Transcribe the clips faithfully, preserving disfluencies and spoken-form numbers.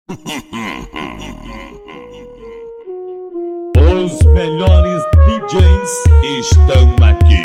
Os melhores D Js estão aqui.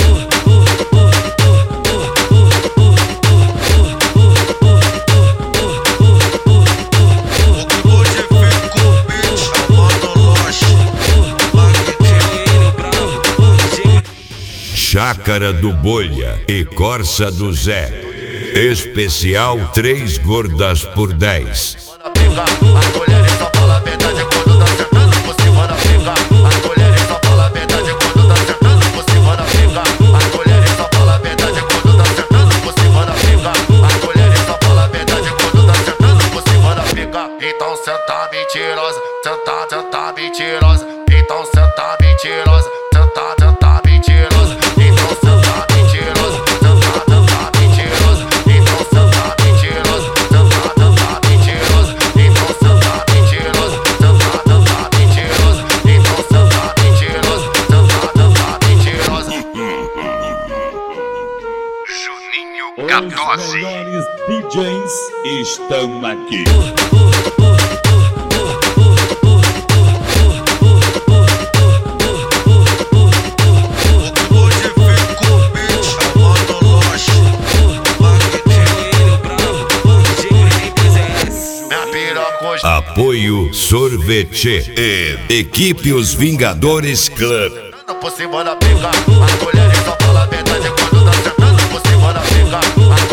Chácara do Bolha e Corsa do Zé. Especial três gordas por dez. As mulheres só falam a verdade quando tá sentando por cima da pica. As mulheres só falam a verdade quando tá sentando por cima da pica. As mulheres só falam a verdade quando tá sentando por cima da pica. As mulheres só falam a verdade quando tá sentando por cima da pica. Então senta mentirosa, senta, senta mentirosa. Então senta mentirosa, senta, senta mentirosa. Então senta mentirosa, senta, senta mentirosa. Então senta mentirosa, senta, senta mentirosa. Então senta mentirosa, senta, senta mentirosa. Então senta mentirosa, senta, senta mentirosa. Juninho Os melhores D Js estão aqui. Apoio Sorvete e Equipe Os Vingadores Club. Por cima da pica, as mulheres só falam a verdade quando tá sentando por cima da pica.